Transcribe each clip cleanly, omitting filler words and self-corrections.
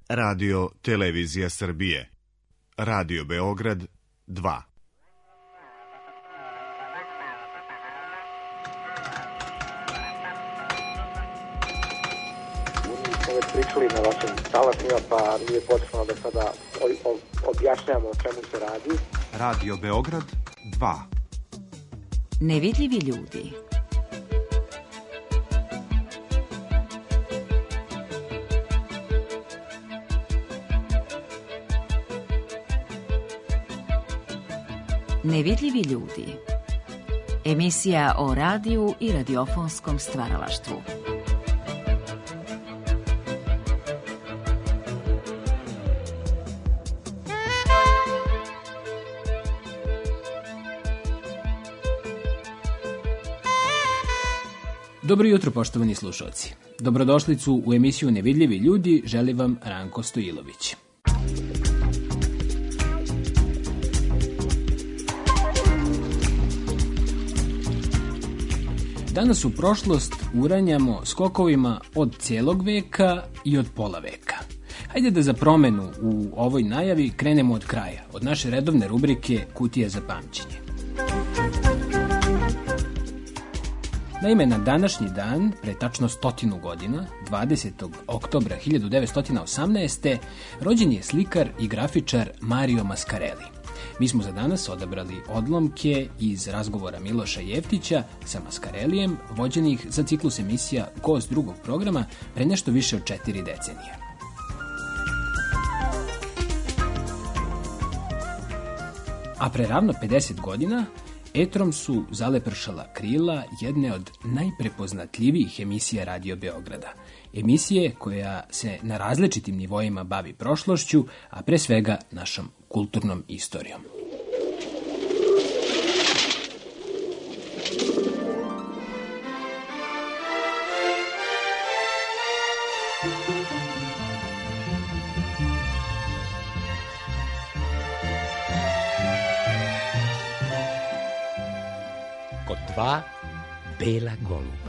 Radio Televizija Srbije. Radio Beograd 2. Pričali na vašim talasima, pa nije potrebno da sada objašnjamo o čemu se radi. Radio Beograd 2. Nevidljivi ljudi. Nevidljivi ljudi. Emisija o radiju i radiofonskom stvaralaštvu. Dobro jutro, poštovani slušalci. Dobrodošlicu u emisiju Nevidljivi ljudi želi vam Ranko Stojilović. Danas u prošlost uranjamo skokovima od cijelog veka i od pola veka. Hajde da za promenu u ovoj najavi krenemo od kraja, od naše redovne rubrike Kutija za pamćenje. Naime, na današnji dan, pre tačno 100 godina, 20. oktobra 1918. rođen je slikar i grafičar Mario Mascarelli. Mi smo za danas odabrali odlomke iz razgovora Miloša Jeftića sa Mascarellijem, vođenih za ciklus emisija Gost drugog programa pre nešto više od 4 decenije. A pre ravno 50 godina etrom su zalepršala krila jedne od najprepoznatljivijih emisija Radio Beograda. Emisije koja se na različitim nivoima bavi prošlošću, a pre svega našom kulturnom istorijom. Kod dva bela goluba.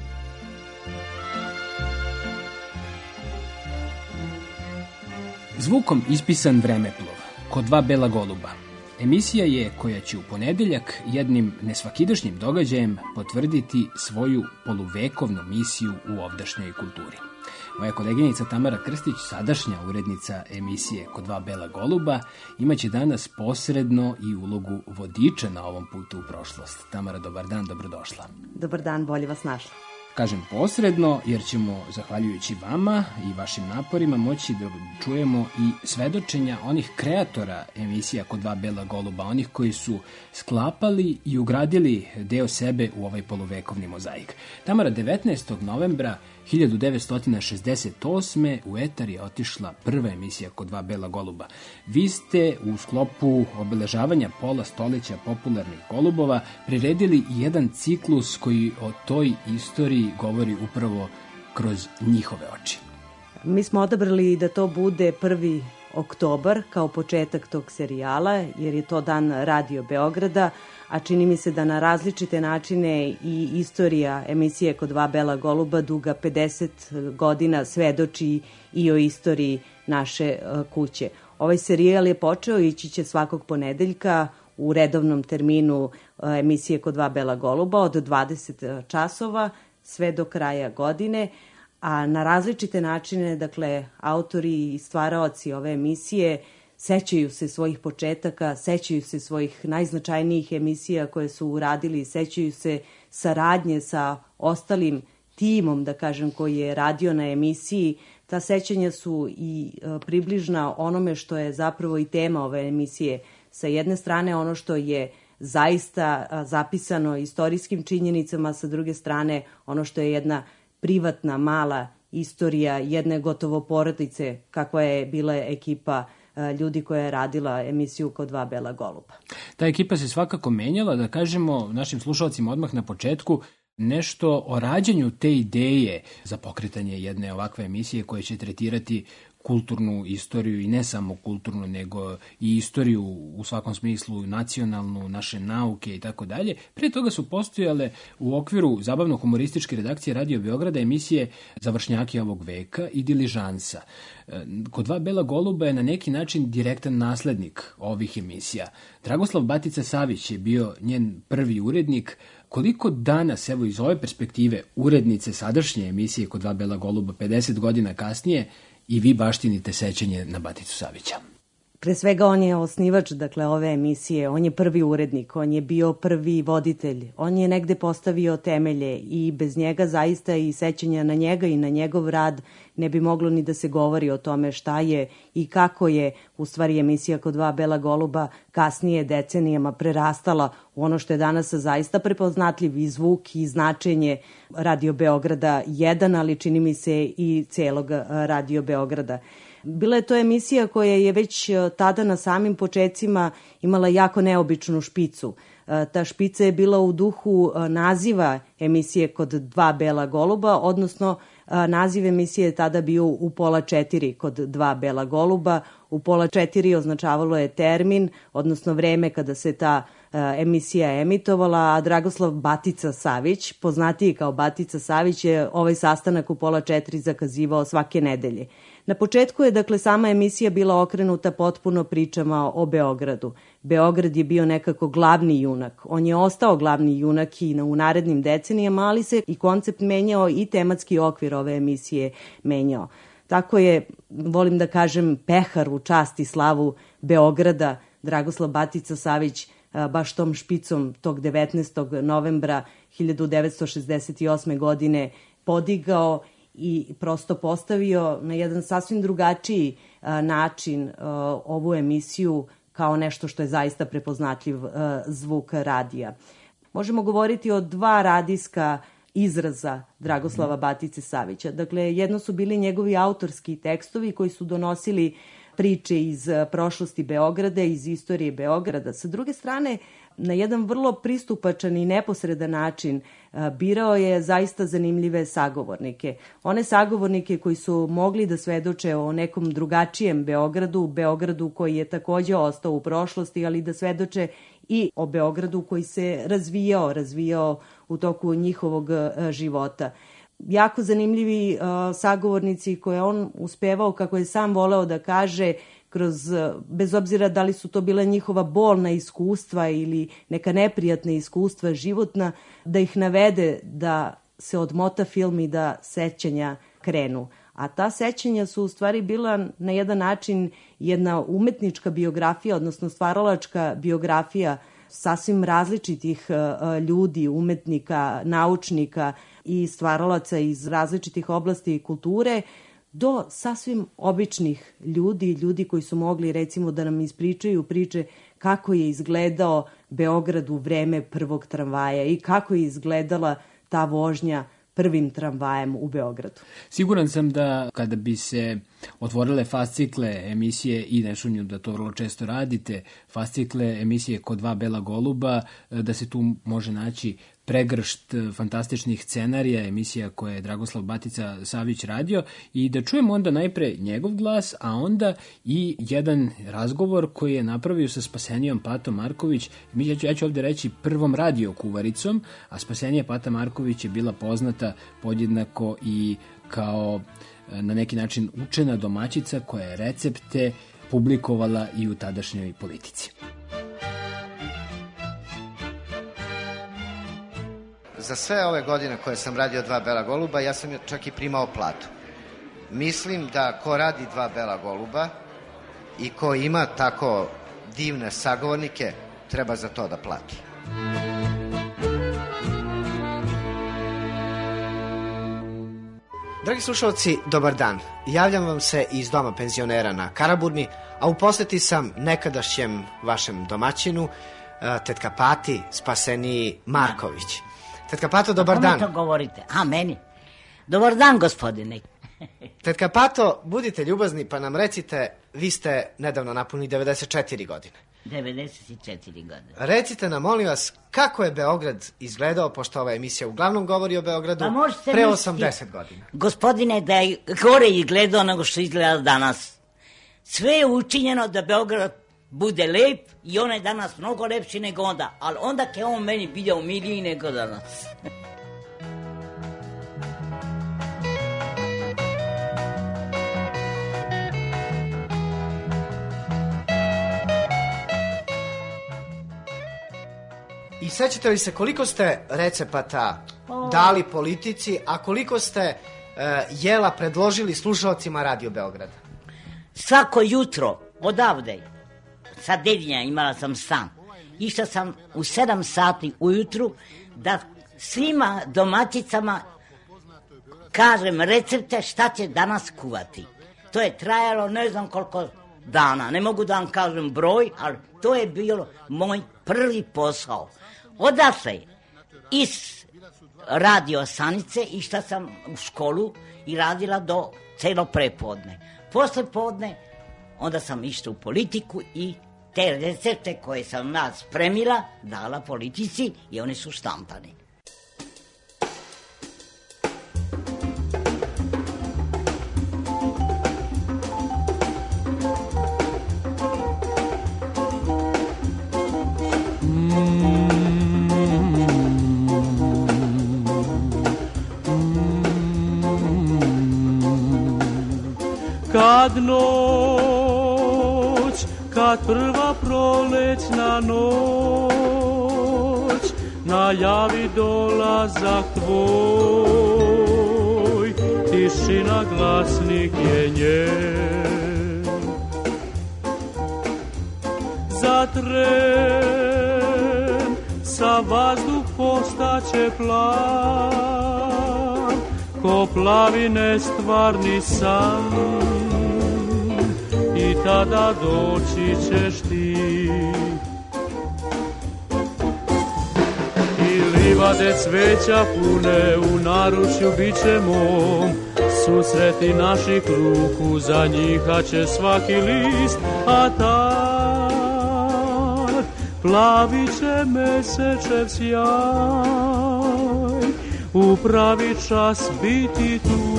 Zvukom ispisan vremeplov, Kod dva bela goluba. Emisija je koja će u ponedeljak jednim nesvakidašnjim događajem potvrditi svoju poluvekovnu misiju u ovdašnjoj kulturi. Moja koleginica Tamara Krstić, sadašnja urednica emisije Kod dva bela goluba, imaće danas posredno i ulogu vodiča na ovom putu u prošlost. Tamara, dobar dan, dobrodošla. Dobar dan, bolje vas našla. Kažem posredno, jer ćemo, zahvaljujući vama i vašim naporima, moći da čujemo i svedočenja onih kreatora emisija Kod dva bela goluba, onih koji su sklapali i ugradili deo sebe u ovaj poluvekovni mozaik. Tamara, 19. novembra 1968. u etar je otišla prva emisija Kod dva bela goluba. Vi ste u sklopu obeležavanja pola stoljeća popularnih golubova priredili jedan ciklus koji o toj istoriji govori upravo kroz njihove oči. Mi smo odabrali da to bude 1. oktobar kao početak tog serijala, jer je to dan Radio Beograda, a čini mi se da na različite načine i istorija emisije Kod dva bela goluba duga 50 godina svedoči i o istoriji naše kuće. Ovaj serijal je počeo i ići će svakog ponedeljka u redovnom terminu emisije Kod dva bela goluba od 20 časova sve do kraja godine, a na različite načine, dakle, autori i stvaraoci ove emisije sećaju se svojih početaka, sećaju se svojih najznačajnijih emisija koje su uradili, sećaju se saradnje sa ostalim timom, da kažem, koji je radio na emisiji. Ta sećanja su i približna onome što je zapravo i tema ove emisije. Sa jedne strane ono što je zaista zapisano istorijskim činjenicama, sa druge strane ono što je jedna privatna, mala istorija jedne gotovo porodice, kakva je bila ekipa ljudi koja je radila emisiju Kod dva bela goluba. Ta ekipa se svakako menjala, da kažemo našim slušalcima odmah na početku nešto o rađanju te ideje za pokretanje jedne ovakve emisije koje će tretirati kulturnu istoriju i ne samo kulturnu, nego i istoriju u svakom smislu nacionalnu, naše nauke i tako dalje. Prije toga su postojale u okviru zabavno-humorističke redakcije Radio Beograda emisije Završnjaki ovog veka i Diližansa. Kod dva bela goluba je na neki način direktan naslednik ovih emisija. Dragoslav Batica Savić je bio njen prvi urednik. Koliko danas, evo iz ove perspektive, urednice sadašnje emisije Kod dva bela goluba 50 godina kasnije, i vi baštinite sećanje na Baticu Savića? Pre svega on je osnivač, dakle, ove emisije, on je prvi urednik, on je bio prvi voditelj, on je negde postavio temelje i bez njega zaista i sećanja na njega i na njegov rad ne bi moglo ni da se govori o tome šta je i kako je u stvari emisija Kod dva bela goluba kasnije decenijama prerastala u ono što je danas zaista prepoznatljiv i zvuk i značenje Radio Beograda 1, ali čini mi se i celog Radio Beograda. Bila je to emisija koja je već tada na samim počecima imala jako neobičnu špicu. Ta špica je bila u duhu naziva emisije Kod dva bela goluba, odnosno naziv emisije je tada bio U pola 4 kod dva bela goluba. U pola 4 označavalo je termin, odnosno vreme kada se ta emisija emitovala, a Dragoslav Batica Savić, poznatiji kao Batica Savić, je ovaj sastanak u pola 4 zakazivao svake nedelje. Na početku je, dakle, sama emisija bila okrenuta potpuno pričama o Beogradu. Beograd je bio nekako glavni junak. On je ostao glavni junak i u narednim decenijama, ali se i koncept menjao i tematski okvir ove emisije menjao. Tako je, volim da kažem, pehar u čast i slavu Beograda, Dragoslav Batica Savić, baš tom špicom tog 19. novembra 1968. godine podigao i prosto postavio na jedan sasvim drugačiji način ovu emisiju kao nešto što je zaista prepoznatljiv zvuk radija. Možemo govoriti o dva radijska izraza Dragoslava Batice Savića. Dakle, jedno su bili njegovi autorski tekstovi koji su donosili priče iz prošlosti Beograda, iz istorije Beograda. Sa druge strane, na jedan vrlo pristupačan i neposredan način birao je zaista zanimljive sagovornike. One sagovornike koji su mogli da svedoče o nekom drugačijem Beogradu, Beogradu koji je takođe ostao u prošlosti, ali da svedoče i o Beogradu koji se razvijao u toku njihovog života. Jako zanimljivi sagovornici koje on uspevao, kako je sam voleo da kaže, bez obzira da li su to bila njihova bolna iskustva ili neka neprijatna iskustva životna, da ih navede da se odmota film i da sećanja krenu. A ta sećanja su u stvari bila na jedan način jedna umetnička biografija, odnosno stvaralačka biografija sasvim različitih ljudi, umetnika, naučnika i stvaralaca iz različitih oblasti kulture, do sasvim običnih ljudi koji su mogli, recimo, da nam ispričaju priče kako je izgledao Beograd u vreme prvog tramvaja i kako je izgledala ta vožnja prvim tramvajem u Beogradu. Siguran sam da kada bi se otvorile fascikle emisije, i ne sumnjam da to vrlo često radite, fascikle emisije Kod dva bela goluba, da se tu može naći pregršt fantastičnih scenarija, emisija koje je Dragoslav Batica Savić radio, i da čujemo onda najpre njegov glas, a onda i jedan razgovor koji je napravio sa Spasenijom Patom Marković. Ja ću ovdje reći prvom radio kuvaricom, a Spasenija Pata Marković je bila poznata podjednako i kao na neki način učena domaćica koja je recepte publikovala i u tadašnjoj politici. Za sve ove godine koje sam radio Dva bela goluba, ja sam čak i primao platu. Mislim da ko radi Dva bela goluba i ko ima tako divne sagovornike, treba za to da plati. Dragi slušalci, dobar dan. Javljam vam se iz Doma penzionera na Karaburmi, a u poseti sam nekadašnjem vašem domaćinu, tetka Pati Spaseniji Marković. Tetka Pato, dobar dan. Kome to govorite? A, meni? Dobar dan, gospodine. Tetka Pato, budite ljubazni pa nam recite, vi ste nedavno napunili 94 godine. 94 godine. Recite nam, molim vas, kako je Beograd izgledao, pošto ova emisija uglavnom govori o Beogradu, Pa pre 80 godina? Gospodine, da je gore izgledao nego što izgleda danas. Sve je učinjeno da Beograd bude lep i on je danas mnogo lepši nego onda, ali onda je on meni bio miliji nego danas. I sećate li se koliko ste recepata dali politici, a koliko ste jela predložili slušalcima Radio Beograda? Svako jutro odavde, sa Dedinja imala sam stan, išla sam u 7 sati ujutru da svima domaćicama kažem recepte šta će danas kuvati. To je trajalo ne znam koliko dana, ne mogu da vam kažem broj, ali to je bilo moj prvi posao. Odatle iz radio stanice išla sam u školu i radila do celo prepodne. Posle podne onda sam išla u politiku i te recepte koje sam nas spremila dala politici i oni su štampani. Kad noć, kad prva prolećna noć najavi dolazak tvoj, tišina glasnik je njen. Za tren sa vazduh postaće plav, ko plavi nestvarni san, i tada doći ćeš ti. I livade cveća pune u naručju biće mom, susreti naših ruku zanjihaće svaki list, a tad plavit će mesečev sjaj, u pravi čas biti tu,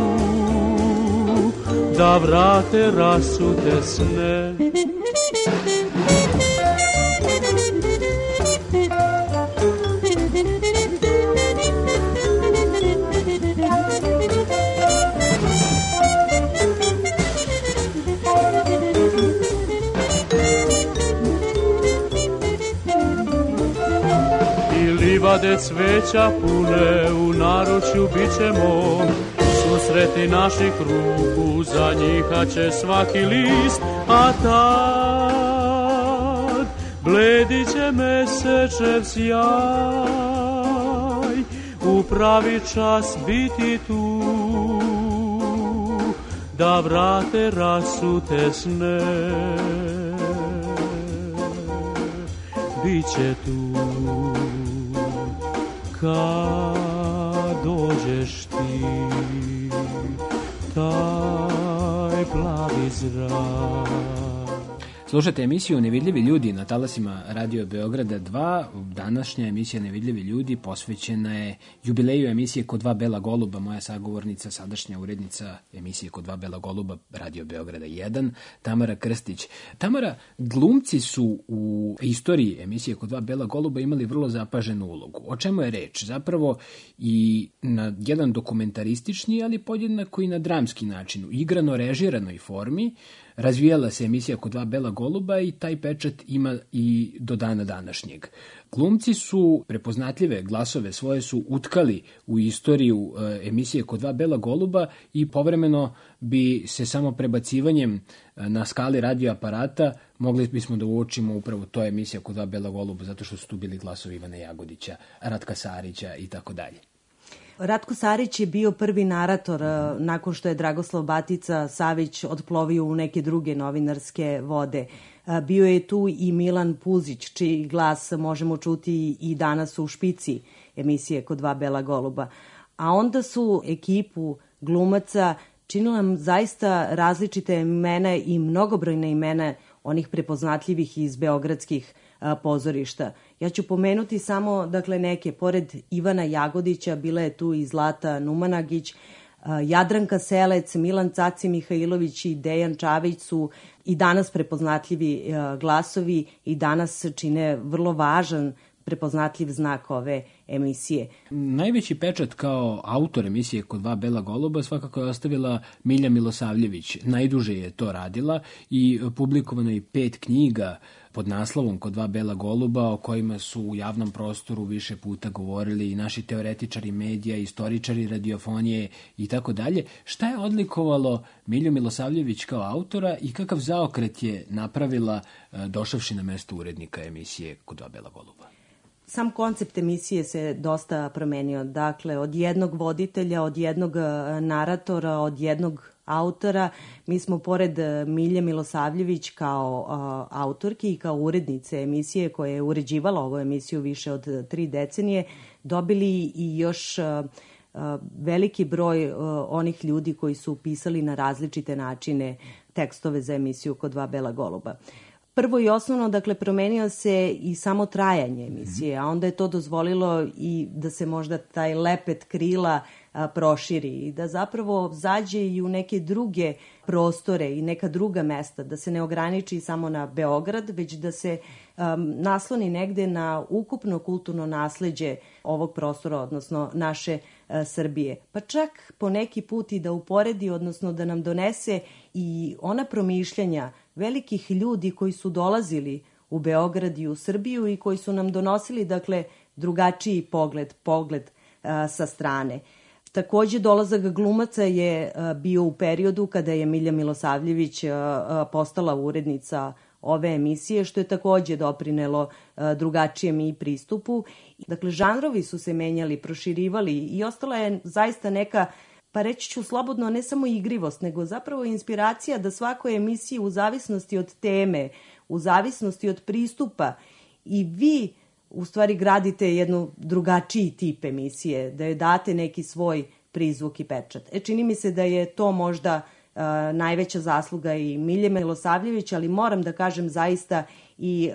da vrate rasute sne. I livade cveća pune u naručju biće mom, susreti naših ruku zanjihaće svaki list, a tad bledit će mesečev sjaj, u pravi čas biti tu, da vrate rasute sne. Biće tu kad dođeš ti, taj plavi zrak. Slušajte emisiju Nevidljivi ljudi na talasima Radio Beograda 2. Današnja emisija Nevidljivi ljudi posvećena je jubileju emisije Kod dva bela goluba. Moja sagovornica, sadašnja urednica emisije Kod dva bela goluba Radio Beograda 1, Tamara Krstić. Tamara, glumci su u istoriji emisije Kod dva bela goluba imali vrlo zapaženu ulogu. O čemu je reč? Zapravo i na jedan dokumentaristični, ali podjednako i na dramski način, u igrano režiranoj formi, razvijala se emisija Kod dva bela goluba i taj pečat ima i do dana današnjeg. Glumci su prepoznatljive glasove svoje su utkali u istoriju emisije Kod dva bela goluba i povremeno bi se samo prebacivanjem na skali radioaparata mogli bismo da uočimo upravo to emisija Kod dva bela goluba, zato što su tu bili glasovi Ivana Jagodića, Ratka Sarića i tako dalje. Ratko Sarić je bio prvi narator nakon što je Dragoslav Batica Savić odplovio u neke druge novinarske vode. Bio je tu i Milan Puzić, čiji glas možemo čuti i danas u špici emisije Kod dva bela goluba. A onda su ekipu glumaca činila zaista različite imena i mnogobrojne imena onih prepoznatljivih iz beogradskih pozorišta. Ja ću pomenuti samo neke. Pored Ivana Jagodića bila je tu i Zlata Numanagić, Jadranka Selec, Milan Caci Mihajlović i Dejan Čavić su i danas prepoznatljivi glasovi i danas čine vrlo važan prepoznatljiv znak ove emisije. Najveći pečat kao autor emisije Kod dva bela goluba svakako je ostavila Milja Milosavljević. Najduže je to radila i publikovano je 5 knjiga pod naslovom Kod dva bela goluba, o kojima su u javnom prostoru više puta govorili i naši teoretičari medija, istoričari radiofonije i tako dalje. Šta je odlikovalo Milju Milosavljević kao autora i kakav zaokret je napravila došavši na mesto urednika emisije Kod dva bela goluba? Sam koncept emisije se dosta promenio. Dakle, od jednog voditelja, od jednog naratora, od jednog autora, mi smo pored Milje Milosavljević kao autorki i kao urednice emisije koja je uređivala ovu emisiju više od 3 decenije, dobili i još veliki broj onih ljudi koji su pisali na različite načine tekstove za emisiju Kod dva bela goluba. Prvo i osnovno, promenio se i samo trajanje emisije, a onda je to dozvolilo i da se možda taj lepet krila proširi i da zapravo zađe i u neke druge prostore i neka druga mesta, da se ne ograniči samo na Beograd, već da se nasloni negde na ukupno kulturno nasleđe ovog prostora, odnosno naše Srbije. Pa čak po neki put i da uporedi, odnosno da nam donese i ona promišljanja velikih ljudi koji su dolazili u Beograd i u Srbiju i koji su nam donosili, drugačiji pogled sa strane. Takođe, dolazak glumaca je bio u periodu kada je Milja Milosavljević postala urednica ove emisije, što je takođe doprinelo drugačijem i pristupu. Žanrovi su se menjali, proširivali i ostala je zaista neka, pa reći ću slobodno, ne samo igrivost, nego zapravo inspiracija da svakoj emisiji u zavisnosti od teme, u zavisnosti od pristupa i vi u stvari gradite jednu drugačiji tip emisije, da joj date neki svoj prizvuk i pečat. Čini mi se da je to možda najveća zasluga i Milje Milosavljević, ali moram da kažem zaista i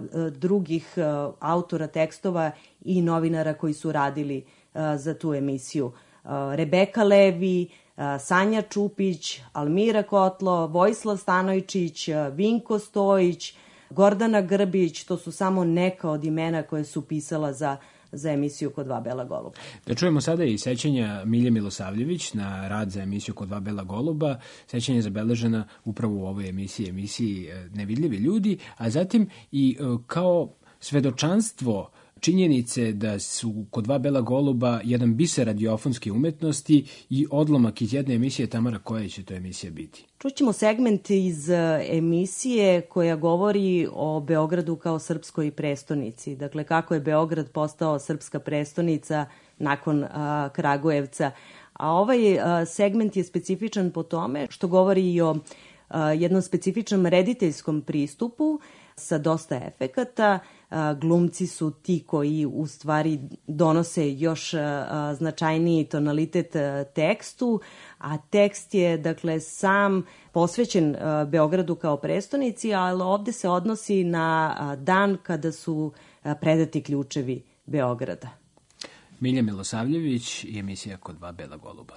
drugih autora tekstova i novinara koji su radili za tu emisiju. Rebeka Levi, Sanja Čupić, Almira Kotlo, Vojislav Stanojčić, Vinko Stojić, Gordana Grbić, to su samo neka od imena koje su pisala za emisiju Kod dva bela goluba. Da čujemo sada i sećanja Milje Milosavljević na rad za emisiju Kod dva bela goluba. Sećanje je zabeležena upravo u ovoj emisiji Nevidljivi ljudi, a zatim i kao svedočanstvo činjenice da su Kod dva bela goluba jedan biser radiofonske umetnosti i odlomak iz jedne emisije. Tamara, koja će to emisija biti? Čućemo segment iz emisije koja govori o Beogradu kao srpskoj prestonici. Dakle, kako je Beograd postao srpska prestonica nakon Kragujevca. A ovaj segment je specifičan po tome što govori i o jednom specifičnom rediteljskom pristupu sa dosta efekata. Glumci su ti koji u stvari donose još značajniji tonalitet tekstu, a tekst je sam posvećen Beogradu kao prestonici, ali ovde se odnosi na dan kada su predati ključevi Beograda. Milja Milosavljević i emisija Kod dva bela goluba.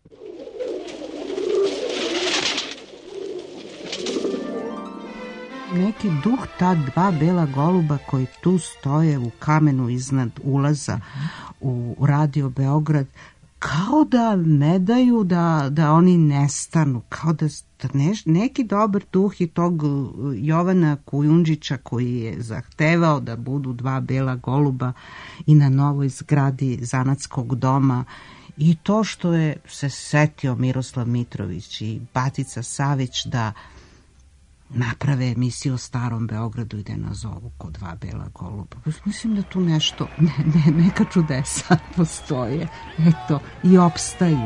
Neki duh ta dva bela goluba koji tu stoje u kamenu iznad ulaza u Radio Beograd, kao da ne daju da oni nestanu, kao da neki dobar duh i tog Jovana Kujundžića koji je zahtevao da budu dva bela goluba i na novoj zgradi Zanatskog doma, i to što je se setio Miroslav Mitrović i Batica Savić da naprave emisiju o starom Beogradu i da nazovu Kod dva bela goluba. Mislim da tu nešto, neka čudesa postoje. Eto, i opstaju.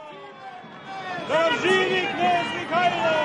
Da živi knez Mihajlo!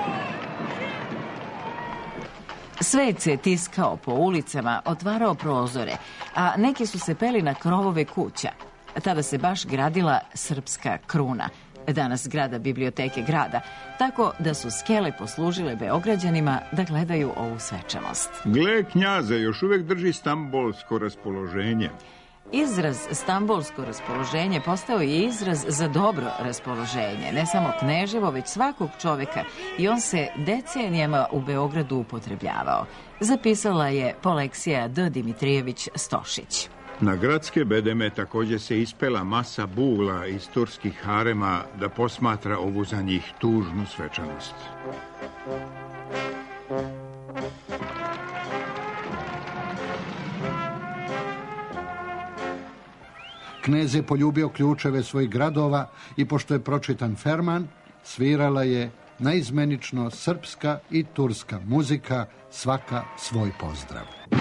Svet se tiskao po ulicama, otvarao prozore, a neki su se peli na krovove kuća. Tada se baš gradila srpska kruna. danas zgrada biblioteke grada, tako da su skele poslužile Beograđanima da gledaju ovu svečanost. Gle, knjaze, još uvek drži stambolsko raspoloženje. Izraz stambolsko raspoloženje postao je izraz za dobro raspoloženje, ne samo kneževo, već svakog čoveka, i on se decenijama u Beogradu upotrebljavao. Zapisala je Poleksija D. Dimitrijević Stošić. Na gradske bedeme takođe se ispela masa bula iz turskih harema da posmatra ovu za njih tužnu svečanost. Knez je poljubio ključeve svojih gradova i pošto je pročitan ferman, svirala je naizmenično srpska i turska muzika, svaka svoj pozdrav.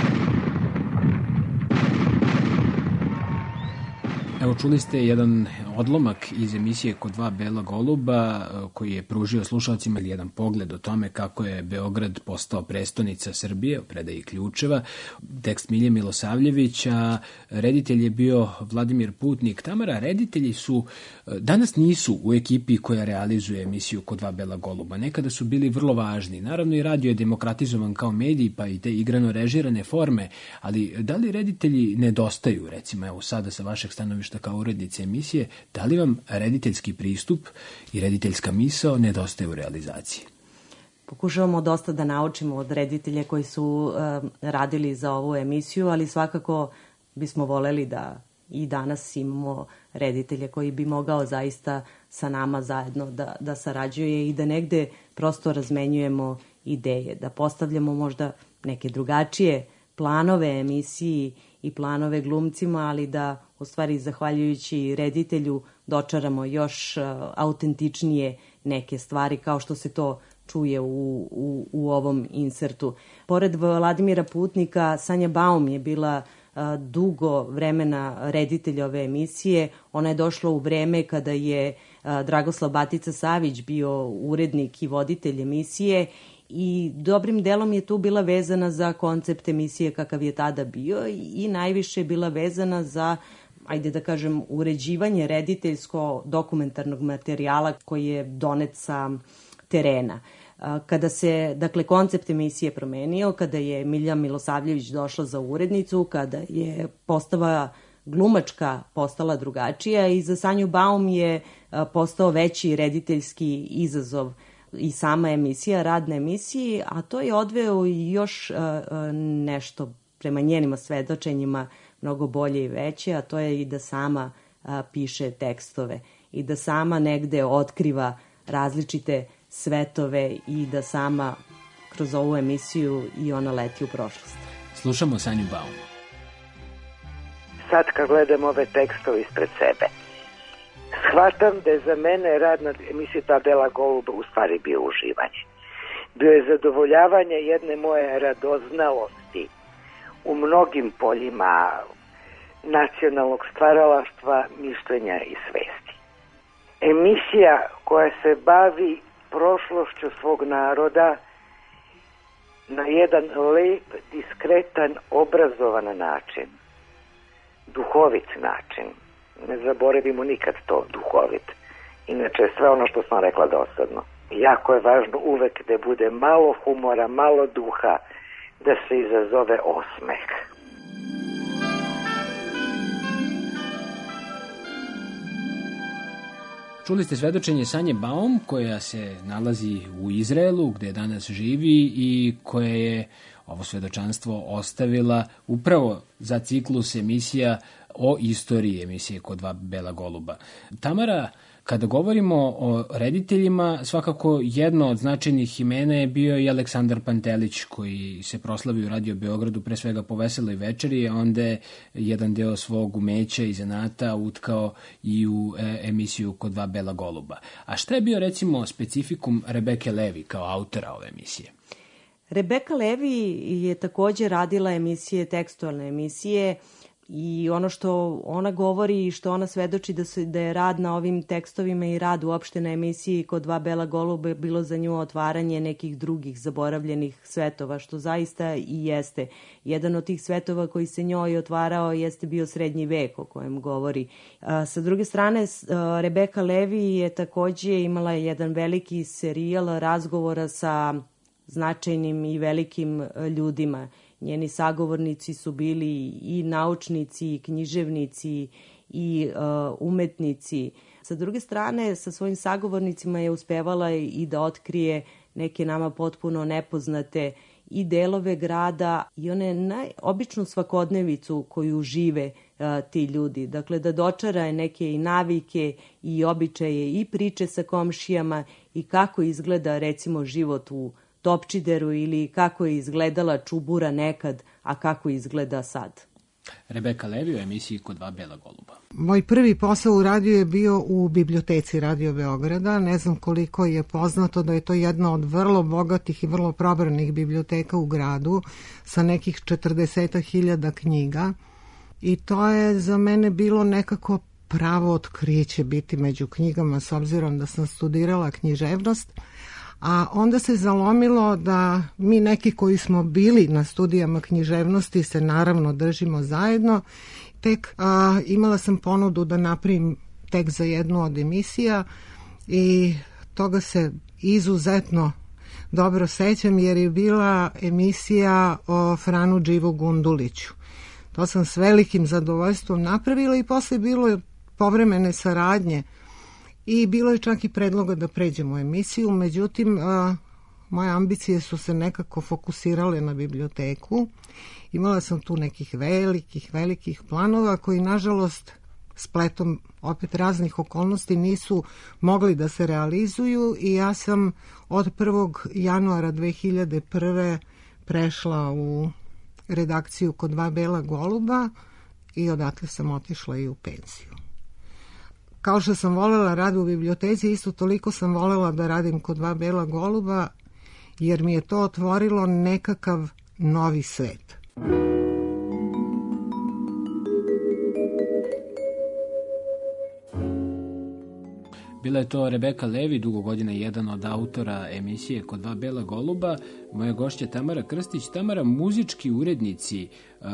Evo, čuli ste jedan odlomak iz emisije Kod dva bela goluba koji je pružio slušalcima jedan pogled o tome kako je Beograd postao prestonica Srbije, o predaji ključeva. Tekst Milje Milosavljević, a reditelj je bio Vladimir Putnik. Tamara, reditelji danas nisu u ekipi koja realizuje emisiju Kod dva bela goluba. Nekada su bili vrlo važni. Naravno, i radio je demokratizovan kao medij, pa i te igrano režirane forme, ali da li reditelji nedostaju, recimo, evo sada sa vašeg stanovišta kao urednice emisije, da li vam rediteljski pristup i rediteljska misao nedostaje u realizaciji? Pokušavamo dosta da naučimo od reditelja koji su radili za ovu emisiju, ali svakako bismo voleli da i danas imamo reditelje koji bi mogao zaista sa nama zajedno da sarađuje i da negde prosto razmenjujemo ideje, da postavljamo možda neke drugačije planove emisiji i planove glumcima, ali da u stvari zahvaljujući reditelju dočaramo još autentičnije neke stvari kao što se to čuje u ovom insertu. Pored Vladimira Putnika, Sanja Baum je bila dugo vremena reditelj ove emisije. Ona je došla u vreme kada je Dragoslav Batica Savić bio urednik i voditelj emisije i dobrim delom je tu bila vezana za koncept emisije kakav je tada bio i najviše je bila vezana za, ajde da kažem, uređivanje rediteljsko-dokumentarnog materijala koji je donet sa terena. Kada se, dakle, koncept emisije promenio, kada je Milja Milosavljević došla za urednicu, kada je postava glumačka postala drugačija i za Sanju Baum je postao veći rediteljski izazov i sama emisija, rad na emisiji, a to je odveo i još nešto prema njenima svedočenjima mnogo bolje i veće, a to je i da sama piše tekstove i da sama negde otkriva različite svetove i da sama kroz ovu emisiju i ona leti u prošlost. Slušamo Sanju Baum. Sad kad gledam ove tekstove ispred sebe, shvatam da je za mene rad na emisiji Ta bela goluba u stvari bio uživanje. Bio je zadovoljavanje jedne moje radoznalosti u mnogim poljima nacionalnog stvaralaštva, mišljenja i svesti. Emisija koja se bavi prošlošću svog naroda na jedan lep, diskretan, obrazovan način, duhovit način. Ne zaboravimo nikad to, duhovit. Inače, sve ono što sam rekla dosadno. Jako je važno uvek da bude malo humora, malo duha, da se izazove osmeh. Čuli ste svedočenje Sanje Baum, koja se nalazi u Izraelu, gde danas živi i koja je ovo svedočanstvo ostavila upravo za ciklus emisija o istoriji emisije Kod dva bela goluba. Tamara, kada govorimo o rediteljima, svakako jedno od značajnih imena je bio i Aleksandar Pantelić, koji se proslavio u Radio Beogradu pre svega po Veseloj večeri, a onda je jedan deo svog umeća i zanata utkao i u emisiju Kod dva bela goluba. A šta je bio, recimo, specifikum Rebeke Levi kao autora ove emisije? Rebeka Levi je takođe radila emisije, tekstualne emisije, I ono što ona govori i što ona svedoči da je rad na ovim tekstovima i rad uopšte na emisiji Kod dva bela goluba bilo za nju otvaranje nekih drugih zaboravljenih svetova, što zaista i jeste. Jedan od tih svetova koji se njoj otvarao jeste bio srednji vek o kojem govori. Sa druge strane, Rebeka Levi je takođe imala jedan veliki serijal razgovora sa značajnim i velikim ljudima. Njeni sagovornici su bili i naučnici, i književnici, i umetnici. Sa druge strane, sa svojim sagovornicima je uspevala i da otkrije neke nama potpuno nepoznate i delove grada i one običnu svakodnevicu koju žive ti ljudi. Dakle, da dočara neke i navike i običaje i priče sa komšijama i kako izgleda recimo život u Topčideru ili kako je izgledala Čubura nekad, a kako izgleda sad. Rebeka Levi u emisiji Kod dva bela goluba. Moj prvi posao u radiju je bio u biblioteci Radio Beograda. Ne znam koliko je poznato da je to jedna od vrlo bogatih i vrlo probranih biblioteka u gradu sa nekih 40.000 knjiga. I to je za mene bilo nekako pravo otkriće biti među knjigama s obzirom da sam studirala književnost. A onda se zalomilo da mi neki koji smo bili na studijama književnosti se naravno držimo zajedno. Tek imala sam ponudu da napravim tekst za jednu od emisija i toga se izuzetno dobro sećam jer je bila emisija o Franu Dživu Gunduliću. To sam s velikim zadovoljstvom napravila i posle bilo povremene saradnje. I bilo je čak i predloga da pređemo u emisiju, međutim, moje ambicije su se nekako fokusirale na biblioteku. Imala sam tu nekih velikih planova koji, nažalost, spletom opet raznih okolnosti nisu mogli da se realizuju i ja sam od 1. januara 2001. prešla u redakciju Kod dva bela goluba i odatle sam otišla i u penziju. Kao što sam volela rad u biblioteci, isto toliko sam volela da radim Kod dva bela goluba, jer mi je to otvorilo nekakav novi svet. Bila je to Rebeka Levi, dugo godina jedan od autora emisije Kod dva bela goluba. Moja gošća Tamara Krstić. Tamara, muzički urednici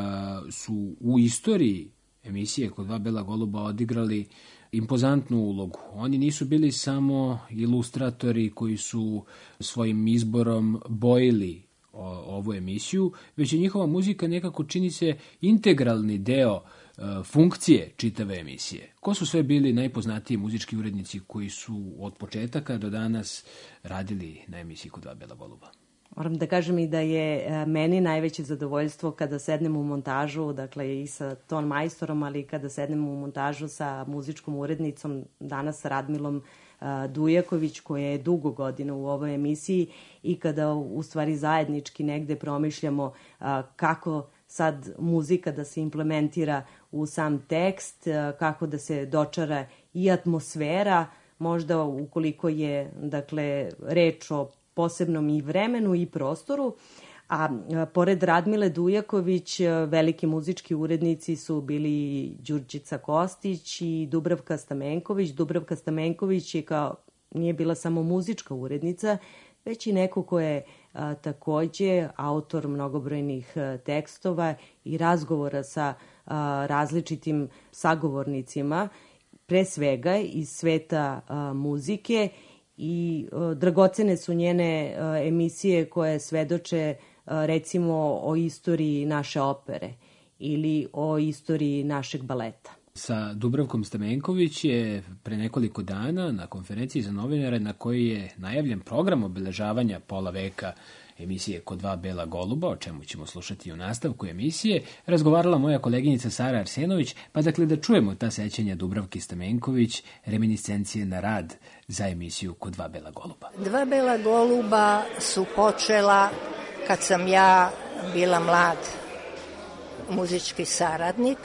su u istoriji emisije Kod dva bela goluba odigrali impozantnu ulogu. Oni nisu bili samo ilustratori koji su svojim izborom bojili ovu emisiju, već je njihova muzika nekako, čini se, integralni deo funkcije čitave emisije. Ko su sve bili najpoznatiji muzički urednici koji su od početaka do danas radili na emisiji Kod dva bela goluba? Moram da kažem i da je meni najveće zadovoljstvo kada sednem u montažu, dakle i sa ton majstorom, ali i kada sednem u montažu sa muzičkom urednicom, danas Radmilom Dujaković, koja je dugo godina u ovoj emisiji, i kada u stvari zajednički negde promišljamo kako sad muzika da se implementira u sam tekst, kako da se dočara i atmosfera, možda ukoliko je, dakle, reč o posebnom i vremenu i prostoru. A pored Radmile Dujaković, veliki muzički urednici su bili Đurđica Kostić i Dubravka Stamenković. Dubravka Stamenković nije bila samo muzička urednica, već i neko ko je takođe autor mnogobrojnih tekstova i razgovora sa različitim sagovornicima, pre svega iz sveta muzike, i dragocene su njene emisije koje svedoče recimo o istoriji naše opere ili o istoriji našeg baleta. Sa Dubravkom Stamenković je pre nekoliko dana na konferenciji za novinare, na kojoj je najavljen program obeležavanja pola veka emisije Kod dva bela goluba, o čemu ćemo slušati u nastavku emisije, razgovarala moja koleginica Sara Arsenović, pa dakle da čujemo ta sećanja Dubravke Stamenković, reminiscencije na rad za emisiju Kod dva bela goluba. Dva bela goluba su počela kad sam ja bila mlad muzički saradnik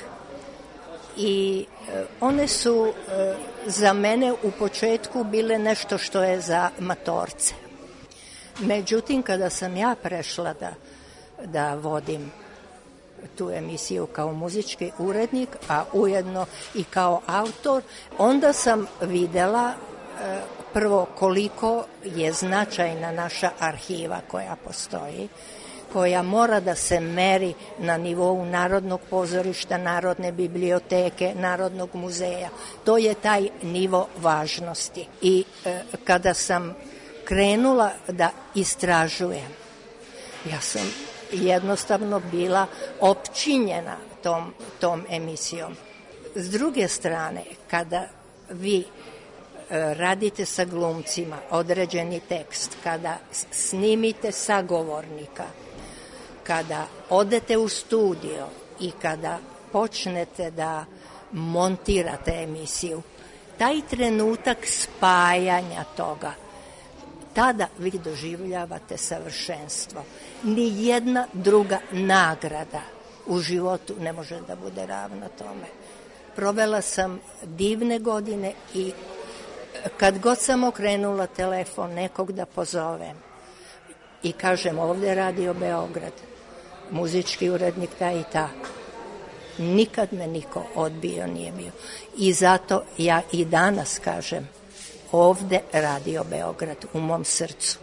i one su za mene u početku bile nešto što je za matorce. Međutim, kada sam ja prešla da vodim tu emisiju kao muzički urednik, a ujedno i kao autor, onda sam videla prvo koliko je značajna naša arhiva koja postoji, koja mora da se meri na nivou Narodnog pozorišta, Narodne biblioteke, Narodnog muzeja. To je taj nivo važnosti. I kada sam krenula da istražujem, ja sam jednostavno bila opčinjena tom emisijom. S druge strane, kada vi radite sa glumcima određeni tekst, kada snimite sagovornika, kada odete u studio i kada počnete da montirate emisiju, taj trenutak spajanja toga, tada vi doživljavate savršenstvo. Ni jedna druga nagrada u životu ne može da bude ravna tome. Provela sam divne godine i kad god sam okrenula telefon nekog da pozovem i kažem ovde Radio Beograd, muzički urednik ta i ta, nikad me niko odbio nije bio. I zato ja i danas kažem ovde Radio Beograd u mom srcu.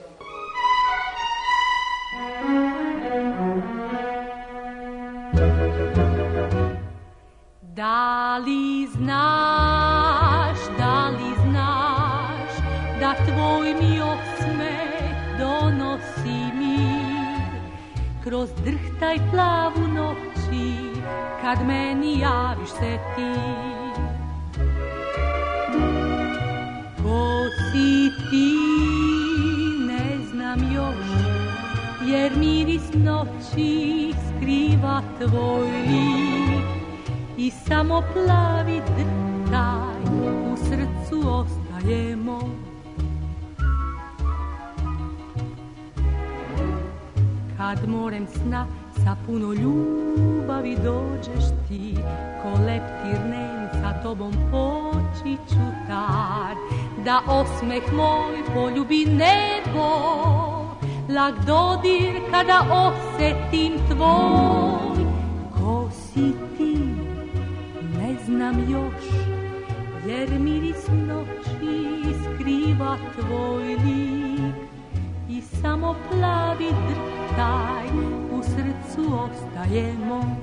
Da li znaš da tvoj mi osmeh donosi mir kroz drhtaj plavu noći kad meni javiš se ti. Ko si ti ne znam još, jer miris noći skriva tvoj lik i samo plavi drhtaj u srcu ostaje moj. Kad morem sna sa puno ljubavi dođeš ti, ko leptir nen sa tobom poći ću tad, da osmeh moj poljubi nebo, lag dodir kada osetim tvoj. Ko si ti, ne znam još, jer miris noći skriva tvoj lik i samo plavi drhtaj u srcu ostaje moj.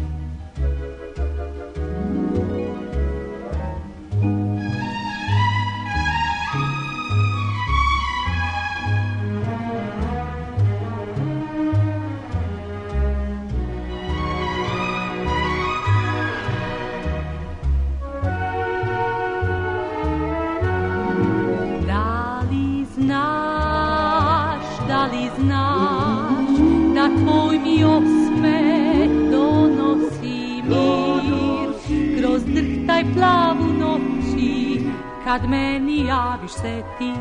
Da li znaš da tvoj mi osmeh donosi mir kroz drhtaj plavu noći kad meni javiš se ti.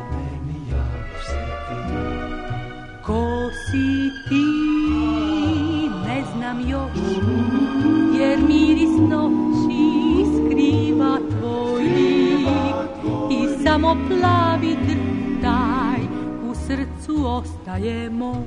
Ko si ti, ne znam još, jer miris noći skriva tvoj lik i samo plavi drhtaj u srcu ostaje moj.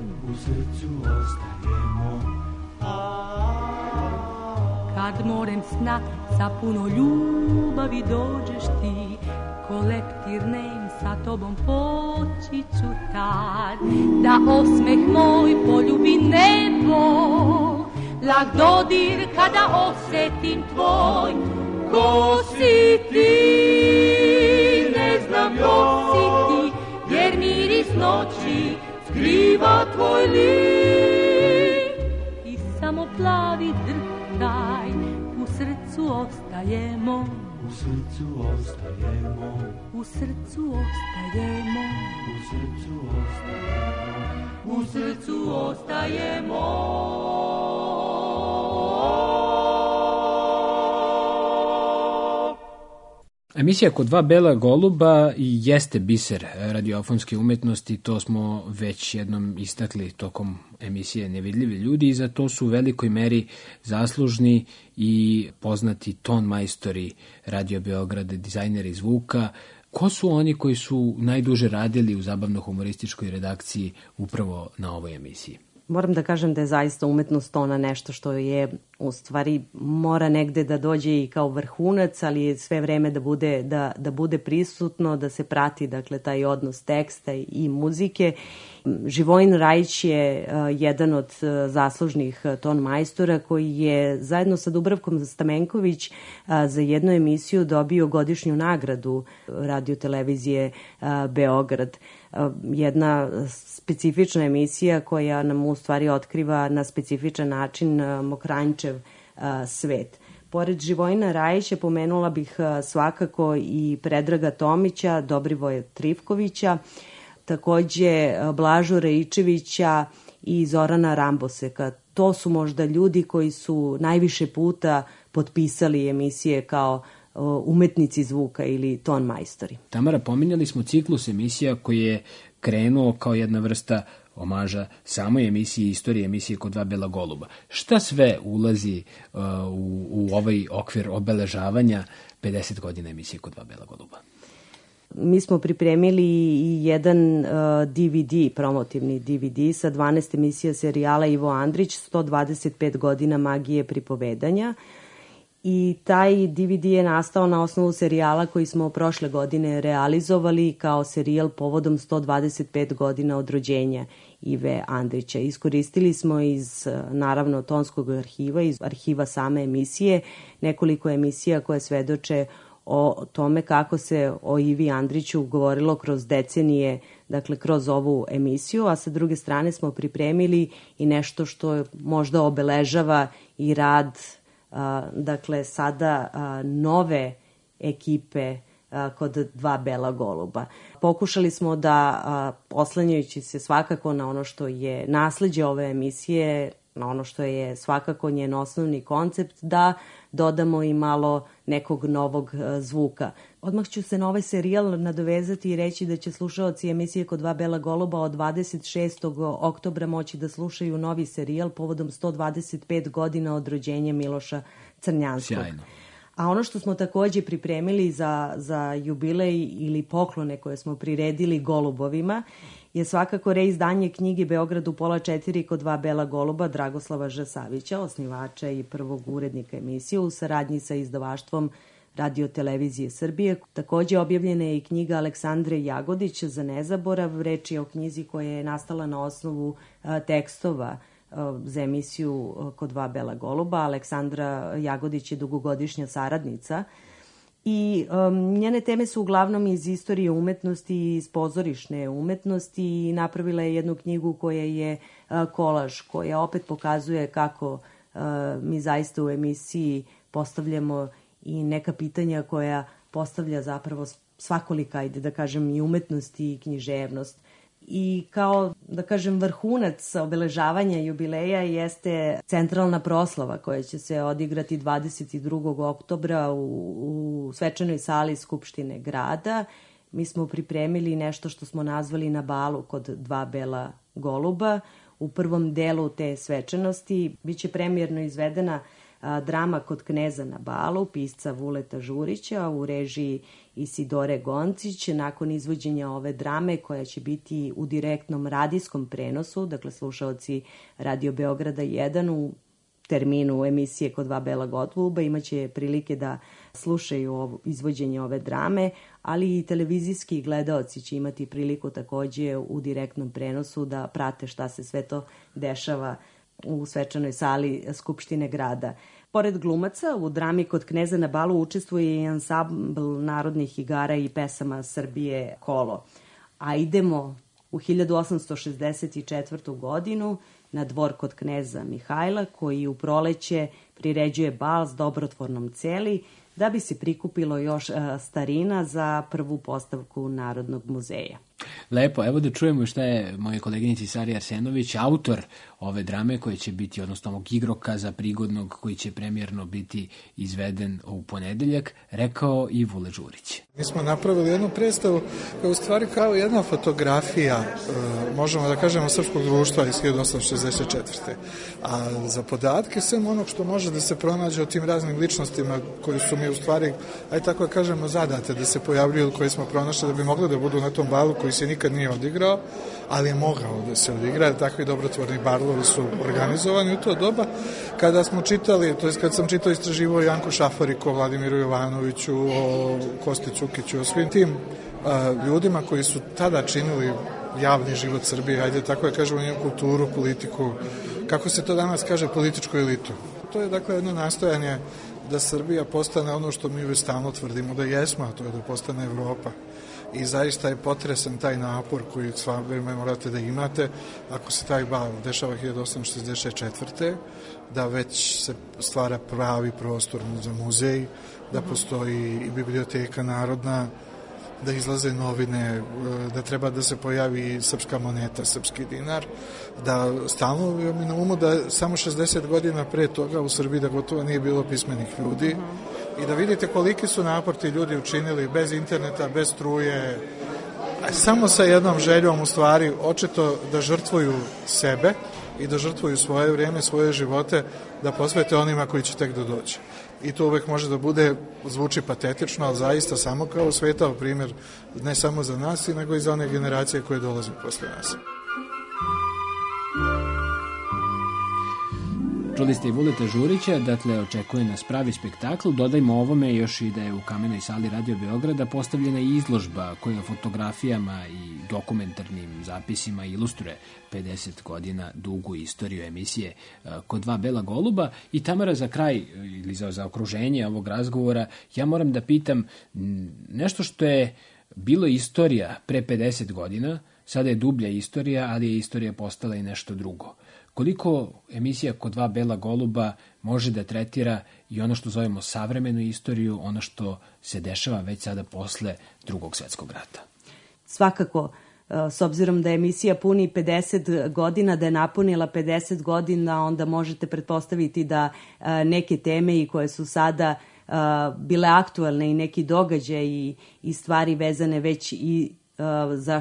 Kad morem sna sa puno ljubavi dođeš ti, ko leptir nen sa tobom poći ću tad, da osmeh moj poljubi nebo, lag dodir kada osetim tvoj. Ko si ti, ne znam ko si ti, jer miris noći skriva tvoj lik i samo plavi drhtaj u srcu ostaje moj. U srcu ostaje moj. U srcu ostaje moj. U srcu ostaje moj. Emisija Kod dva bela goluba jeste biser radiofonske umetnosti, to smo već jednom istakli tokom emisije Nevidljivi ljudi i za to su u velikoj meri zaslužni i poznati ton majstori Radio Beograda, dizajneri zvuka. Ko su oni koji su najduže radili u zabavno-humorističkoj redakciji upravo na ovoj emisiji? Moram da kažem da je zaista umetnost ona nešto što je u stvari mora negde da dođe i kao vrhunac, ali je sve vreme da bude prisutno, da se prati dakle taj odnos teksta i muzike. Živojin Rajić je jedan od zaslužnih ton majstora koji je zajedno sa Dubravkom Stamenković za jednu emisiju dobio godišnju nagradu radiotelevizije Beograd. Jedna specifična emisija koja nam u stvari otkriva na specifičan način Mokranjčev svet. Pored Živojina Rajića pomenula bih svakako i Predraga Tomića, Dobrivoja Trifkovića, takođe Blažu Raičevića i Zorana Ramboseka. To su možda ljudi koji su najviše puta potpisali emisije kao umetnici zvuka ili ton majstori. Tamara, pominjali smo ciklus emisija koji je krenuo kao jedna vrsta omaža samoj emisiji, istorije emisije Kod dva bela goluba. Šta sve ulazi u ovaj okvir obeležavanja 50 godina emisije Kod dva bela goluba? Mi smo pripremili i jedan DVD, promotivni DVD sa 12 emisija serijala Ivo Andrić, 125 godina magije pripovedanja. I taj DVD je nastao na osnovu serijala koji smo prošle godine realizovali kao serijal povodom 125 godina od rođenja Ive Andrića. Iskoristili smo iz, naravno, tonskog arhiva, iz arhiva same emisije, nekoliko emisija koje svedoče o tome kako se o Ivi Andriću govorilo kroz decenije, dakle kroz ovu emisiju, a sa druge strane smo pripremili i nešto što možda obeležava i rad dakle sada nove ekipe Kod dva bela goluba. Pokušali smo da, oslanjajući se svakako na ono što je nasleđe ove emisije, na ono što je svakako njen osnovni koncept, da dodamo i malo nekog novog zvuka. Odmah ću se na ovaj serijal nadovezati i reći da će slušaoci emisije Kod dva bela goluba od 26. oktobra moći da slušaju novi serijal povodom 125 godina od rođenja Miloša Crnjanskog. Sjajno. A ono što smo takođe pripremili za jubilej ili poklone koje smo priredili golubovima je svakako reizdanje knjige Beograd u pola 4 Kod dva bela goluba Dragoslava Žasavića, osnivača i prvog urednika emisije u saradnji sa izdavaštvom Radiotelevizije Srbije. Takođe objavljena je i knjiga Aleksandre Jagodić Za nezaborav. Reč je o knjizi koja je nastala na osnovu tekstova za emisiju Kod dva bela goluba. Aleksandra Jagodić je dugogodišnja saradnica i njene teme su uglavnom iz istorije umetnosti i iz pozorišne umetnosti i napravila je jednu knjigu koja je kolaž, koja opet pokazuje kako mi zaista u emisiji postavljamo i neka pitanja koja postavlja zapravo svakolika, ajde da kažem, i umetnost i književnost. I kao, da kažem, vrhunac obeležavanja jubileja jeste centralna proslava koja će se odigrati 22. oktobra u svečanoj sali Skupštine grada. Mi smo pripremili nešto što smo nazvali Na balu kod dva bela goluba. U prvom delu te svečanosti biće premijerno izvedena drama Kod kneza na balu, pisca Vuleta Žurića u režiji Isidore Goncić. Nakon izvođenja ove drame, koja će biti u direktnom radijskom prenosu, dakle slušaoci Radio Beograda 1 u terminu emisije Kod dva bela goluba imaće prilike da slušaju izvođenje ove drame, ali i televizijski gledaoci će imati priliku takođe u direktnom prenosu da prate šta se sve to dešava u svečanoj sali Skupštine grada. Pored glumaca, u drami Kod kneza na balu učestvuje i ansambl narodnih igara i pesama Srbije Kolo. A idemo u 1864. godinu na dvor kod kneza Mihajla, koji u proleće priređuje bal s dobrotvornom celi, da bi se prikupilo još starina za prvu postavku Narodnog muzeja. Lepo, evo da čujemo šta je moj koleginici Sari Arsenović, autor ove drame koja će biti, odnosno ovog igrokaza prigodnog koji će premijerno biti izveden u ponedeljak, rekao i Vule Đurić. Mi smo napravili jednu predstavu koja u stvari kao jedna fotografija, možemo da kažemo, srpskog društva iz 1864. A za podatke sem onog što može da se pronađe o tim raznim ličnostima koji su mi u stvari, aj tako da kažemo, zadate da se pojavljuju, koji smo pronašli da bi mogli da budu na tom balu koji se nikad nikad nije odigrao, ali je mogao da se odigra, takvi dobrotvorni barlovi su organizovani u to doba. Kada smo čitali, to je kad sam čitao istraživo o Janku Šafariku, o Vladimiru Jovanoviću, o Kosti Cukiću, o svim tim ljudima koji su tada činili javni život Srbije, hajde tako da kažemo njenu kulturu, politiku, kako se to danas kaže, političku elitu. To je dakle jedno nastojanje da Srbija postane ono što mi već stalno tvrdimo da jesmo, a to je da postane Evropa. I zaista je potresan taj napor koji svakome morate da imate. Ako se taj bal dešava 1864. da već se stvara pravi prostor za muzej, da postoji i biblioteka narodna, da izlaze novine, da treba da se pojavi srpska moneta, srpski dinar, da stalno mi na umu da samo 60 godina pre toga u Srbiji da gotovo nije bilo pismenih ljudi i da vidite koliki su napor ti ljudi učinili bez interneta, bez struje, samo sa jednom željom u stvari očito da žrtvuju sebe i da žrtvuju svoje vrijeme, svoje živote, da posvete onima koji će tek da dođe. I to uvek može da bude, zvuči patetično, ali zaista samo kao svetao primjer, ne samo za nas, nego i za one generacije koje dolaze posle nas. Čuli ste i Vuleta Žurića, dakle očekuje nas pravi spektakl. Dodajmo ovome još i da je u Kamenoj sali Radio Beograda postavljena izložba koja fotografijama i dokumentarnim zapisima ilustruje 50 godina dugu istoriju emisije Kod dva bela goluba. I Tamara, za kraj ili za okruženje ovog razgovora, ja moram da pitam nešto što je bilo istorija pre 50 godina, sada je dublja istorija, ali je istorija postala i nešto drugo. Koliko emisija Kod dva bela goluba može da tretira i ono što zovemo savremenu istoriju, ono što se dešava već sada posle Drugog svjetskog rata? Svakako, s obzirom da emisija puni 50 godina, da je napunila 50 godina, onda možete pretpostaviti da neke teme i koje su sada bile aktuelne i neki događaj i stvari vezane već i za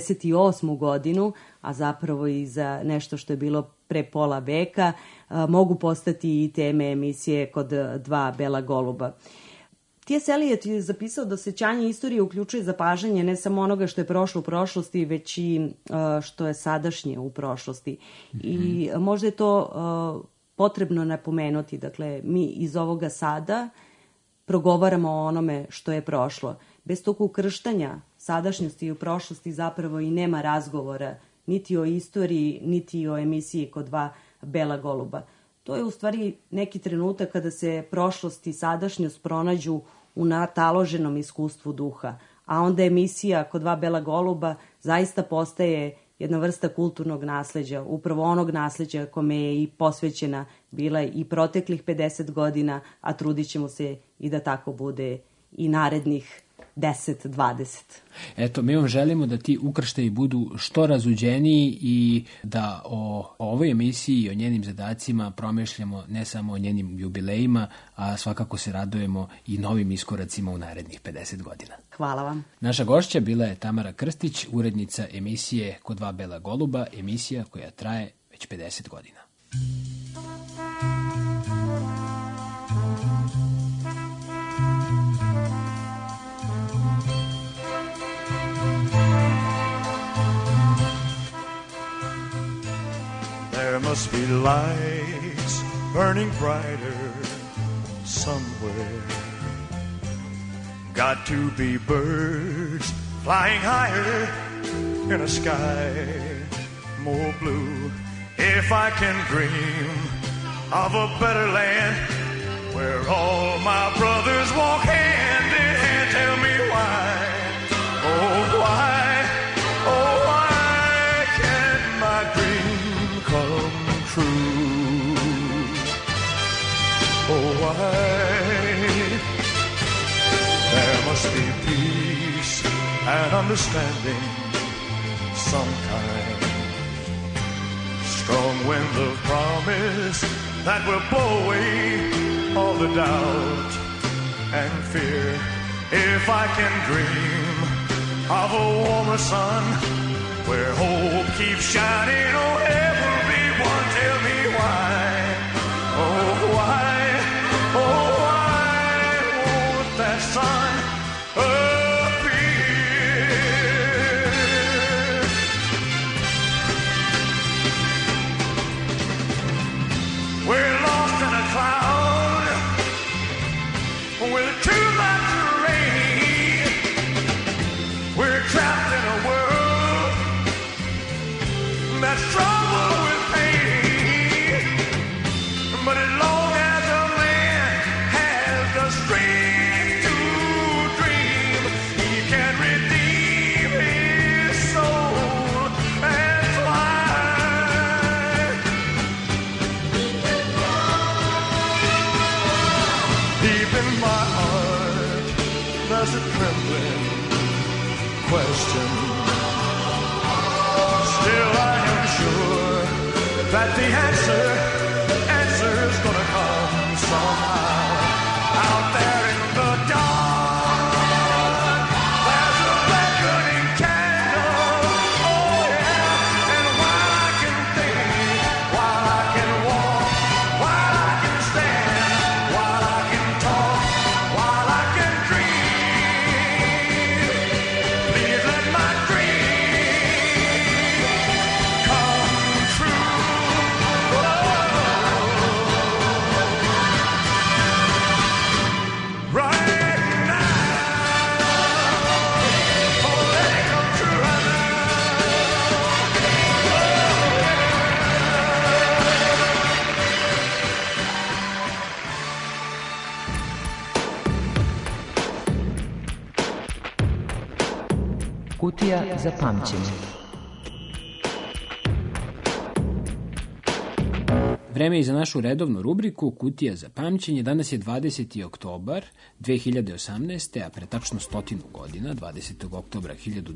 68. godinu, a zapravo i za nešto što je bilo pre pola veka, mogu postati i teme emisije Kod dva bela goluba. T.S. Eliot je zapisao da osjećanje istorije uključuje zapažanje ne samo onoga što je prošlo u prošlosti, već i što je sadašnje u prošlosti. I možda je to potrebno napomenuti. Dakle, mi iz ovoga sada progovaramo o onome što je prošlo. Bez tog ukrštanja sadašnjosti i u prošlosti zapravo i nema razgovora niti o istoriji, niti o emisiji Kod dva bela goluba. To je u stvari neki trenutak kada se prošlost i sadašnjost pronađu u nataloženom iskustvu duha, a onda emisija Kod dva bela goluba zaista postaje jedna vrsta kulturnog nasleđa, upravo onog nasleđa kome je i posvećena bila i proteklih 50 godina, a trudit ćemo se i da tako bude i narednih 10-20. Eto, mi vam želimo da ti ukrštaji budu što razuđeniji i da o ovoj emisiji i o njenim zadacima promišljamo ne samo o njenim jubilejima, a svakako se radujemo i novim iskoracima u narednih 50 godina. Hvala vam. Naša gošća bila je Tamara Krstić, urednica emisije Kod dva bela goluba, emisija koja traje već 50 godina. There must be lights burning brighter somewhere. Got to be birds flying higher in a sky more blue. If I can dream of a better land where all my brothers walk hand in hand, tell me why, oh why, oh why can't my dream come true? Oh why? There must be peace and understanding sometime. Strong wind of promise that will blow away all the doubt and fear. If I can dream of a warmer sun where hope keeps shining on everyone, tell me why, oh why, oh why won't that sun appear? that's trouble with pain. But as long as a man has the strength to dream, he can redeem his soul and fly. Deep in my heart, there's a trembling question. Still I am sure that the answer's gonna come somehow. Out there in the dark, there's a beckoning candle. Oh yeah, and while I can think, while I can walk, while I can stand, while I can talk, while I can dream, please let my dream come true. Right now, oh, let it come true right Kutija za pamćenje. Vreme je za našu redovnu rubriku Kutija za pamćenje. Danas je 20. oktobar 2018. a pre tačno 100 godina, 20. oktobra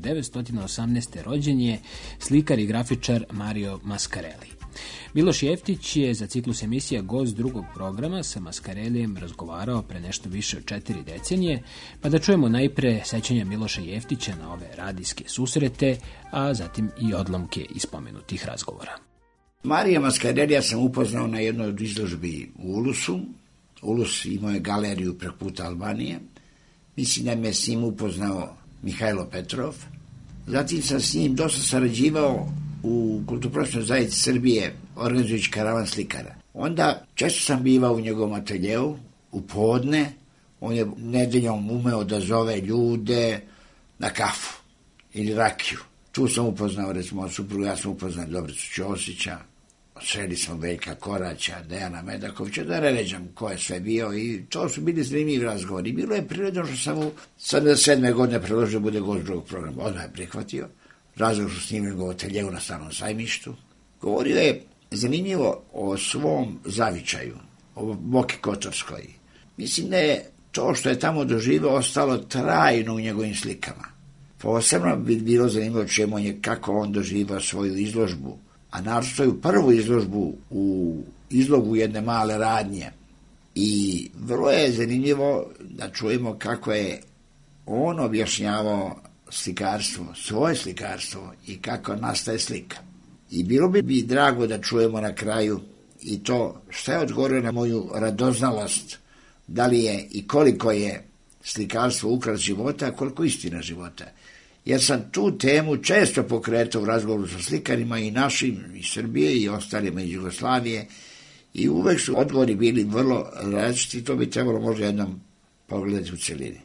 1918. rođen je slikar i grafičar Mario Mascarelli. Miloš Jeftić je za ciklus emisija gost drugog programa sa Mascarellijem razgovarao pre nešto više od 4 decenije, pa da čujemo najpre sećanja Miloša Jeftića na ove radijske susrete, a zatim i odlomke iz pomenutih razgovora. Marija Mascarellija sam upoznao na jednoj od izložbi u Ulusu. Ulus imao je galeriju preko puta Albanije. Mislim da me s njim upoznao Mihajlo Petrov. Zatim sam s njim dosta sarađivao u Kulturno-prosvetnoj zajednici Srbije, organizujući karavan slikara. Onda često sam bivao u njegovom ateljeu, u podne. On je nedeljom umeo da zove ljude na kafu ili rakiju. Tu sam upoznao, recimo, suprugu, ja sam upoznao Dobricu Ćosića, sreli smo Veljka Koraća, Dejana Medakovića, da ne ređam ko je sve bio, i to su bili zanimljivi razgovori. Bilo je prirodno što sam mu 77. godine predložio bude gost drugog programa. Odmah je prihvatio. Razgovor su snimili u ateljeu na Starom sajmištu. Govorio je zanimljivo o svom zavičaju, o Boki Kotorskoj. Mislim da je to što je tamo doživio ostalo trajno u njegovim slikama. Posebno bi bilo zanimljivo čemu je kako on doživao svoju izložbu, a naravno svoju prvu izložbu u izlogu jedne male radnje. I vrlo je zanimljivo da čujemo kako je on objašnjavao slikarstvo, svoje slikarstvo i kako nastaje slika. I bilo bi drago da čujemo na kraju i to što je odgovorio na moju radoznalost, da li je i koliko je slikarstvo ukras života, a koliko istina života. Jer sam tu temu često pokretao u razgovoru sa slikarima i našim, iz Srbije i ostalima iz Jugoslavije, i uvek su odgovori bili vrlo različiti, to bi trebalo možda jednom pogledati u celini.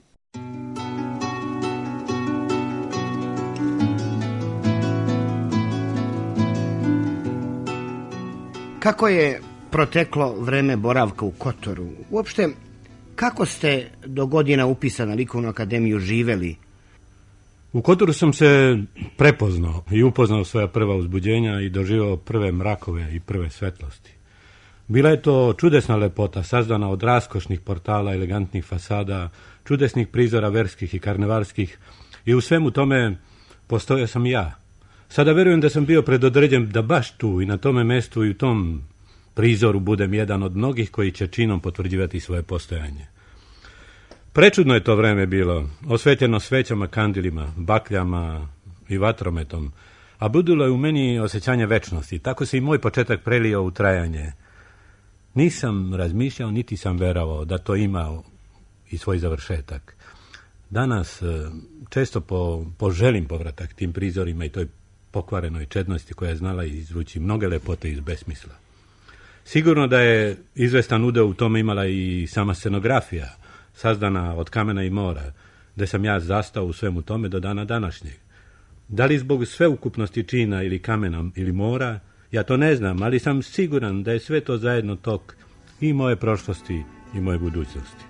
Kako je proteklo vreme boravka u Kotoru? Uopšte, kako ste do godina upisa na Likovnu akademiju živeli? U Kotoru sam se prepoznao i upoznao svoja prva uzbuđenja i doživao prve mrakove i prve svetlosti. Bila je to čudesna lepota, sazdana od raskošnih portala, elegantnih fasada, čudesnih prizora verskih i karnevalskih, i u svemu tome postojao sam i ja. Sada verujem da sam bio predodređen da baš tu i na tome mestu i u tom prizoru budem jedan od mnogih koji će činom potvrđivati svoje postojanje. Prečudno je to vreme bilo, osvetljeno svećama, kandilima, bakljama i vatrometom, a budilo je u meni osjećanje večnosti. Tako se i moj početak prelio u trajanje. Nisam razmišljao, niti sam verovao da to ima i svoj završetak. Danas često poželim povratak tim prizorima i toj pokvarenoj čednosti koja je znala izvući mnoge lepote iz besmisla. Sigurno da je izvestan udeo u tome imala i sama scenografija, sazdana od kamena i mora, gde sam ja zastao u svemu tome do dana današnjeg. Da li zbog sveukupnosti čina ili kamena ili mora, ja to ne znam, ali sam siguran da je sve to zajedno tok i moje prošlosti i moje budućnosti.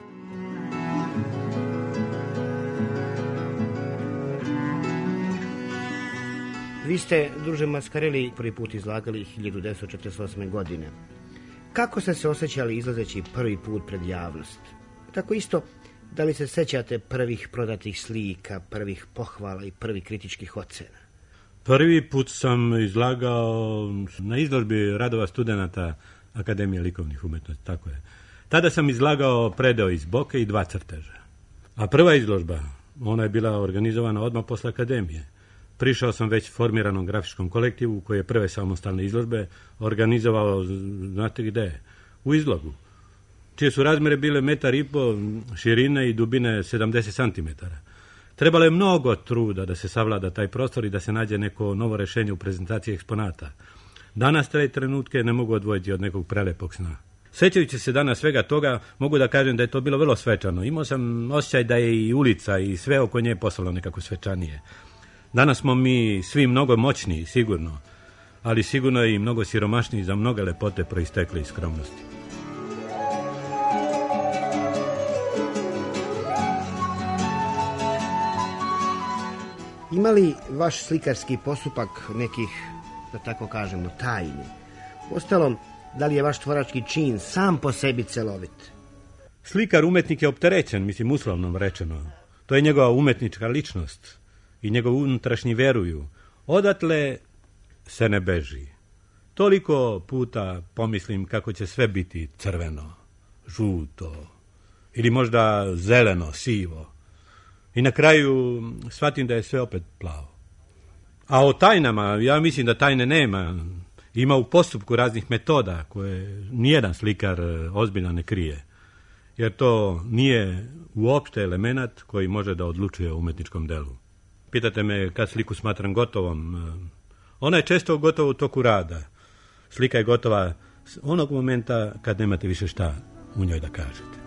Vi ste, druže Mascarelli, prvi put izlagali 1948. godine. Kako ste se osjećali izlazeći prvi put pred javnost? Tako isto, da li se sećate prvih prodatih slika, prvih pohvala i prvih kritičkih ocena? Prvi put sam izlagao na izložbi radova studenata Akademije likovnih umetnosti, tako je. Tada sam izlagao predeo iz Boke i 2 crteža. A prva izložba, ona je bila organizovana odmah posle Akademije. Prišao sam već formiranom grafičkom kolektivu koji je prve samostalne izložbe organizovao, znate gde? U Izlogu, čije su razmere bile 1,5 m širine i dubine 70 cm. Trebalo je mnogo truda da se savlada taj prostor i da se nađe neko novo rešenje u prezentaciji eksponata. Danas te trenutke ne mogu odvojiti od nekog prelepog sna. Sećajući se danas svega toga, mogu da kažem da je to bilo vrlo svečano. Imao sam osjećaj da je i ulica i sve oko nje postalo nekako svečanije. Danas smo mi svi mnogo moćniji, sigurno, ali sigurno je i mnogo siromašniji za mnoge lepote proistekle iz skromnosti. Ima li vaš slikarski postupak nekih, da tako kažemo, tajni? Uostalom, da li je vaš tvorački čin sam po sebi celovit? Slikar umetnik je opterećen, mislim uslovno rečeno. To je njegova umetnička ličnost i njegov unutrašnji veruju. Odatle se ne beži. Toliko puta pomislim kako će sve biti crveno, žuto ili možda zeleno, sivo. I na kraju shvatim da je sve opet plavo. A o tajnama, ja mislim da tajne nema. Ima u postupku raznih metoda koje nijedan slikar ozbiljno ne krije. Jer to nije uopšte element koji može da odlučuje o umetničkom delu. Pitate me kad sliku smatram gotovom. Ona je često gotova u toku rada. Slika je gotova onog momenta kad nemate više šta u njoj da kažete.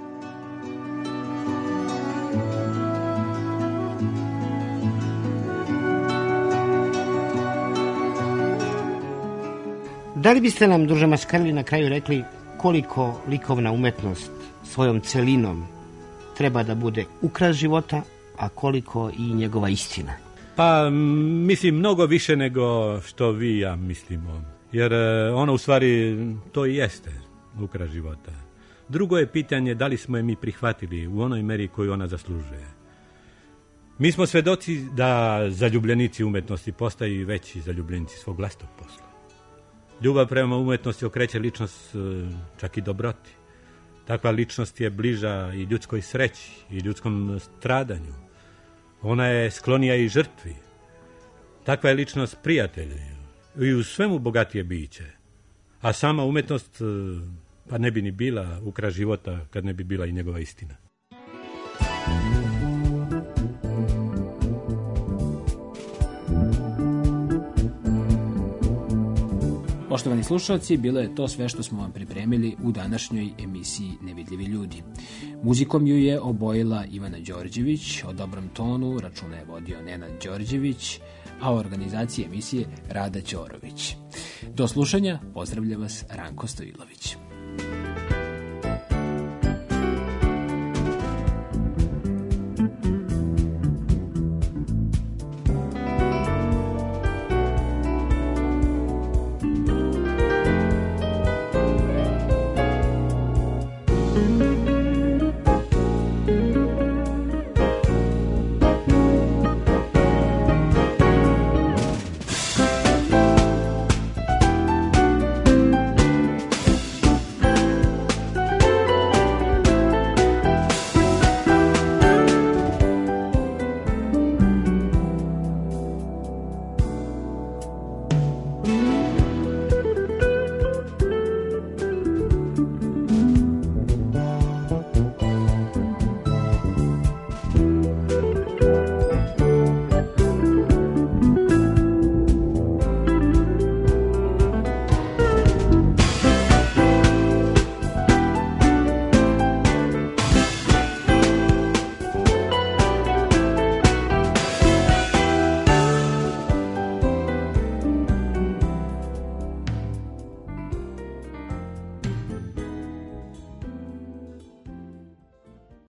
Da li biste nam, druže Mascarelli, na kraju rekli koliko likovna umetnost svojom celinom treba da bude ukras života, a koliko i njegova istina? Pa, mislim, mnogo više nego što vi i ja mislimo. Jer ono u stvari to i jeste ukras života. Drugo je pitanje da li smo je mi prihvatili u onoj meri koju ona zaslužuje. Mi smo svedoci da zaljubljenici umetnosti postaju veći zaljubljenici svog vlastnog posla. Ljubav prema umetnosti okreće ličnost čak i dobroti. Takva ličnost je bliža i ljudskoj sreći i ljudskom stradanju. Ona je sklonija i žrtvi. Takva je ličnost prijatelj i u svemu bogatije biće. A sama umetnost pa ne bi ni bila ukras života kad ne bi bila i njegova istina. Poštovani slušalci, bilo je to sve što smo vam pripremili u današnjoj emisiji Nevidljivi ljudi. Muzikom ju je obojila Ivana Đorđević, o dobrom tonu računa je vodio Nenad Đorđević, a u organizaciji emisije Rada Ćorović. Do slušanja, pozdravlja vas Ranko Stojilović.